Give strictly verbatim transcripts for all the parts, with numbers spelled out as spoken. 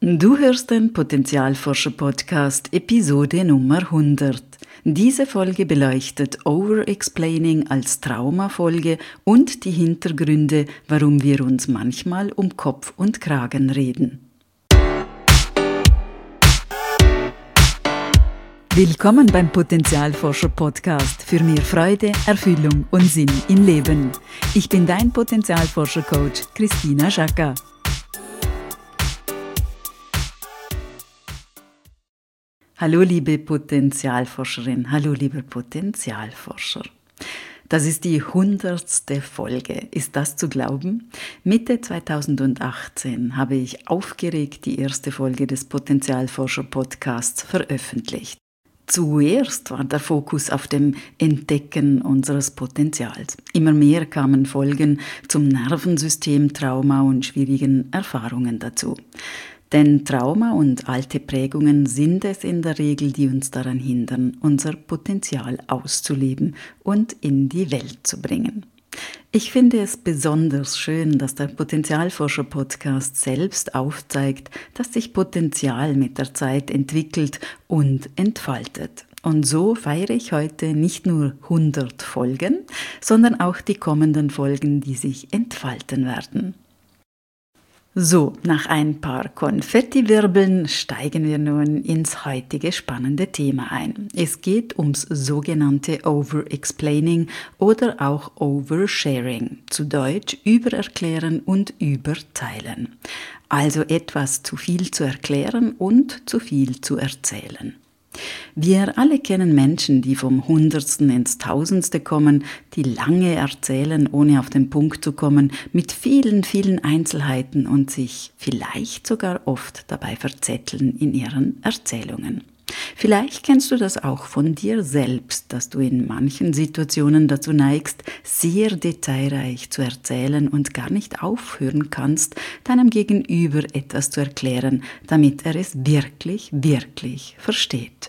Du hörst den Potenzialforscher-Podcast Episode Nummer hundert. Diese Folge beleuchtet Overexplaining als Traumafolge und die Hintergründe, warum wir uns manchmal um Kopf und Kragen reden. Willkommen beim Potenzialforscher-Podcast für mehr Freude, Erfüllung und Sinn im Leben. Ich bin dein Potenzialforscher-Coach Christina Schaka. Hallo liebe Potenzialforscherin, hallo lieber Potenzialforscher. Das ist die hundertste Folge. Ist das zu glauben? Mitte zweitausendachtzehn habe ich aufgeregt die erste Folge des Potenzialforscher-Podcasts veröffentlicht. Zuerst war der Fokus auf dem Entdecken unseres Potenzials. Immer mehr kamen Folgen zum Nervensystem, Trauma und schwierigen Erfahrungen dazu. Denn Trauma und alte Prägungen sind es in der Regel, die uns daran hindern, unser Potenzial auszuleben und in die Welt zu bringen. Ich finde es besonders schön, dass der Potenzialforscher-Podcast selbst aufzeigt, dass sich Potenzial mit der Zeit entwickelt und entfaltet. Und so feiere ich heute nicht nur hundert Folgen, sondern auch die kommenden Folgen, die sich entfalten werden. So, nach ein paar Konfettiwirbeln steigen wir nun ins heutige spannende Thema ein. Es geht ums sogenannte Overexplaining oder auch Oversharing, zu Deutsch Übererklären und Überteilen. Also etwas zu viel zu erklären und zu viel zu erzählen. Wir alle kennen Menschen, die vom Hundertsten ins Tausendste kommen, die lange erzählen, ohne auf den Punkt zu kommen, mit vielen, vielen Einzelheiten und sich vielleicht sogar oft dabei verzetteln in ihren Erzählungen. Vielleicht kennst du das auch von dir selbst, dass du in manchen Situationen dazu neigst, sehr detailreich zu erzählen und gar nicht aufhören kannst, deinem Gegenüber etwas zu erklären, damit er es wirklich, wirklich versteht.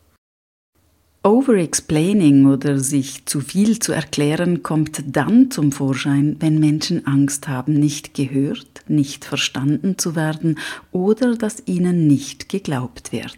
Overexplaining oder sich zu viel zu erklären kommt dann zum Vorschein, wenn Menschen Angst haben, nicht gehört, nicht verstanden zu werden oder dass ihnen nicht geglaubt wird.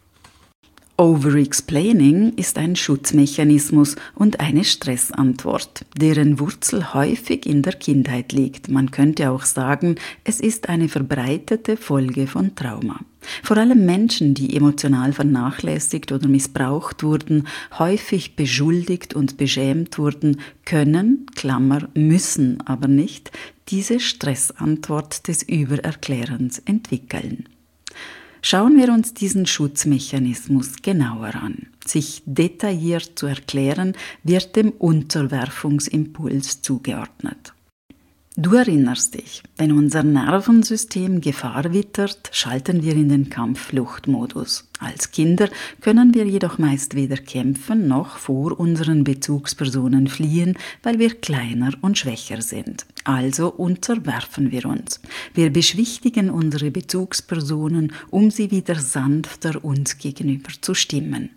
Overexplaining ist ein Schutzmechanismus und eine Stressantwort, deren Wurzel häufig in der Kindheit liegt. Man könnte auch sagen, es ist eine verbreitete Folge von Trauma. Vor allem Menschen, die emotional vernachlässigt oder missbraucht wurden, häufig beschuldigt und beschämt wurden, können, Klammer, müssen aber nicht, diese Stressantwort des Übererklärens entwickeln. Schauen wir uns diesen Schutzmechanismus genauer an. Sich detailliert zu erklären, wird dem Unterwerfungsimpuls zugeordnet. Du erinnerst dich, wenn unser Nervensystem Gefahr wittert, schalten wir in den Kampf-Flucht-Modus. Als Kinder können wir jedoch meist weder kämpfen noch vor unseren Bezugspersonen fliehen, weil wir kleiner und schwächer sind. Also unterwerfen wir uns. Wir beschwichtigen unsere Bezugspersonen, um sie wieder sanfter uns gegenüber zu stimmen.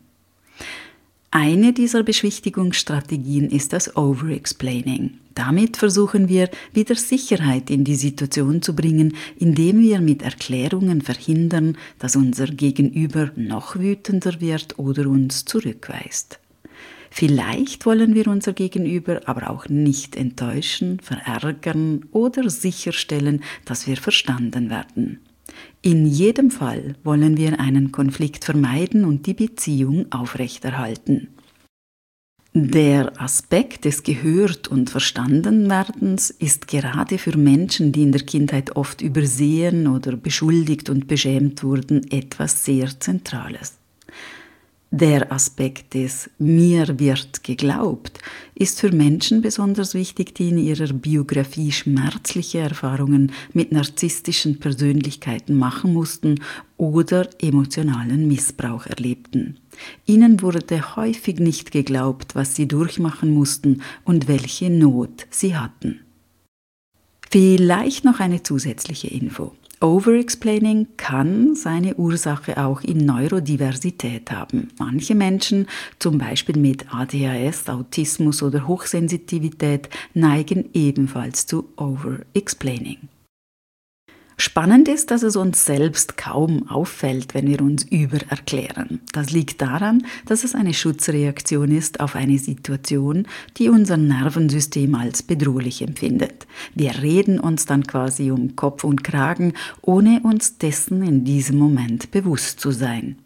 Eine dieser Beschwichtigungsstrategien ist das Overexplaining. Damit versuchen wir, wieder Sicherheit in die Situation zu bringen, indem wir mit Erklärungen verhindern, dass unser Gegenüber noch wütender wird oder uns zurückweist. Vielleicht wollen wir unser Gegenüber aber auch nicht enttäuschen, verärgern oder sicherstellen, dass wir verstanden werden. In jedem Fall wollen wir einen Konflikt vermeiden und die Beziehung aufrechterhalten. Der Aspekt des Gehört- und Verstandenwerdens ist gerade für Menschen, die in der Kindheit oft übersehen oder beschuldigt und beschämt wurden, etwas sehr Zentrales. Der Aspekt des Mir wird geglaubt ist für Menschen besonders wichtig, die in ihrer Biografie schmerzliche Erfahrungen mit narzisstischen Persönlichkeiten machen mussten oder emotionalen Missbrauch erlebten. Ihnen wurde häufig nicht geglaubt, was sie durchmachen mussten und welche Not sie hatten. Vielleicht noch eine zusätzliche Info. Overexplaining kann seine Ursache auch in Neurodiversität haben. Manche Menschen, zum Beispiel mit A D H S, Autismus oder Hochsensitivität, neigen ebenfalls zu Overexplaining. Spannend ist, dass es uns selbst kaum auffällt, wenn wir uns übererklären. Das liegt daran, dass es eine Schutzreaktion ist auf eine Situation, die unser Nervensystem als bedrohlich empfindet. Wir reden uns dann quasi um Kopf und Kragen, ohne uns dessen in diesem Moment bewusst zu sein.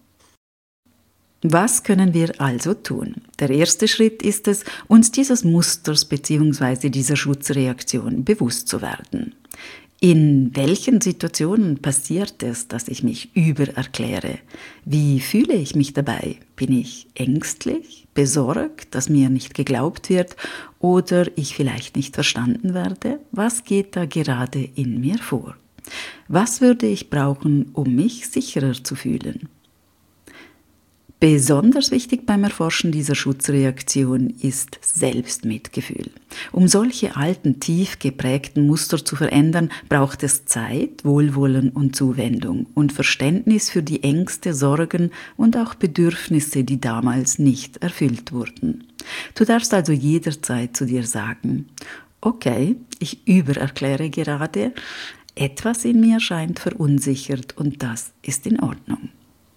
Was können wir also tun? Der erste Schritt ist es, uns dieses Musters bzw. dieser Schutzreaktion bewusst zu werden. In welchen Situationen passiert es, dass ich mich übererkläre? Wie fühle ich mich dabei? Bin ich ängstlich, besorgt, dass mir nicht geglaubt wird oder ich vielleicht nicht verstanden werde? Was geht da gerade in mir vor? Was würde ich brauchen, um mich sicherer zu fühlen? Besonders wichtig beim Erforschen dieser Schutzreaktion ist Selbstmitgefühl. Um solche alten, tief geprägten Muster zu verändern, braucht es Zeit, Wohlwollen und Zuwendung und Verständnis für die Ängste, Sorgen und auch Bedürfnisse, die damals nicht erfüllt wurden. Du darfst also jederzeit zu dir sagen, okay, ich übererkläre gerade, etwas in mir scheint verunsichert und das ist in Ordnung.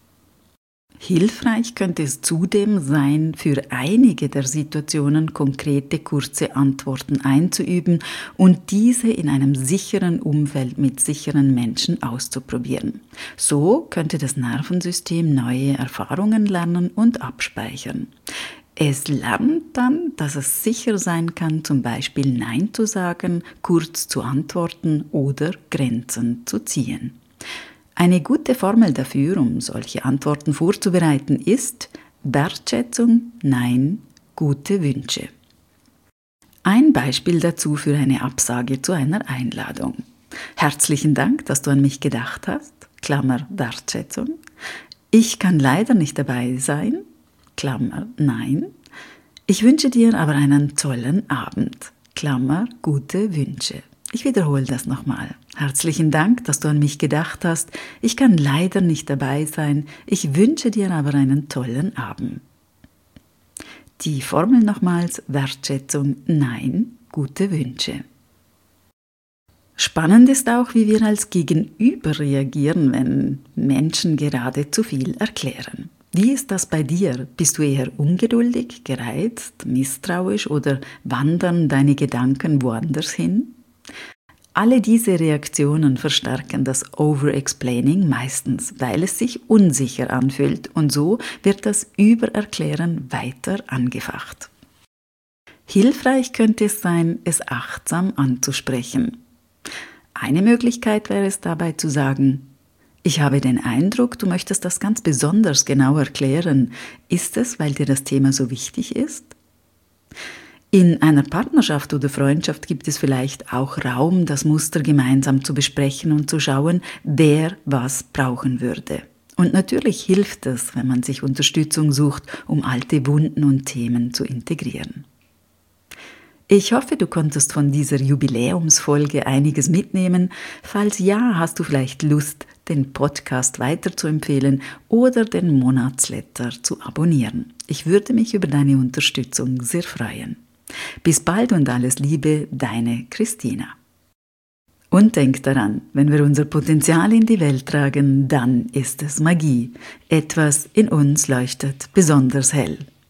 Hilfreich könnte es zudem sein, für einige der Situationen konkrete kurze Antworten einzuüben und diese in einem sicheren Umfeld mit sicheren Menschen auszuprobieren. So könnte das Nervensystem neue Erfahrungen lernen und abspeichern. Es lernt dann, dass es sicher sein kann, zum Beispiel Nein zu sagen, kurz zu antworten oder Grenzen zu ziehen. Eine gute Formel dafür, um solche Antworten vorzubereiten, ist Wertschätzung, Nein, gute Wünsche. Ein Beispiel dazu für eine Absage zu einer Einladung. Herzlichen Dank, dass du an mich gedacht hast, Klammer Wertschätzung. Ich kann leider nicht dabei sein, Klammer Nein. Ich wünsche dir aber einen tollen Abend, Klammer gute Wünsche. Ich wiederhole das nochmal. Herzlichen Dank, dass du an mich gedacht hast. Ich kann leider nicht dabei sein. Ich wünsche dir aber einen tollen Abend. Die Formel nochmals: Wertschätzung, Nein, gute Wünsche. Spannend ist auch, wie wir als Gegenüber reagieren, wenn Menschen gerade zu viel erklären. Wie ist das bei dir? Bist du eher ungeduldig, gereizt, misstrauisch oder wandern deine Gedanken woanders hin? Alle diese Reaktionen verstärken das Overexplaining meistens, weil es sich unsicher anfühlt und so wird das Übererklären weiter angefacht. Hilfreich könnte es sein, es achtsam anzusprechen. Eine Möglichkeit wäre es dabei zu sagen: Ich habe den Eindruck, du möchtest das ganz besonders genau erklären. Ist es, weil dir das Thema so wichtig ist? In einer Partnerschaft oder Freundschaft gibt es vielleicht auch Raum, das Muster gemeinsam zu besprechen und zu schauen, wer was brauchen würde. Und natürlich hilft es, wenn man sich Unterstützung sucht, um alte Wunden und Themen zu integrieren. Ich hoffe, du konntest von dieser Jubiläumsfolge einiges mitnehmen. Falls ja, hast du vielleicht Lust, den Podcast weiterzuempfehlen oder den Monatsletter zu abonnieren. Ich würde mich über deine Unterstützung sehr freuen. Bis bald und alles Liebe, deine Christina. Und denk daran, wenn wir unser Potenzial in die Welt tragen, dann ist es Magie. Etwas in uns leuchtet besonders hell.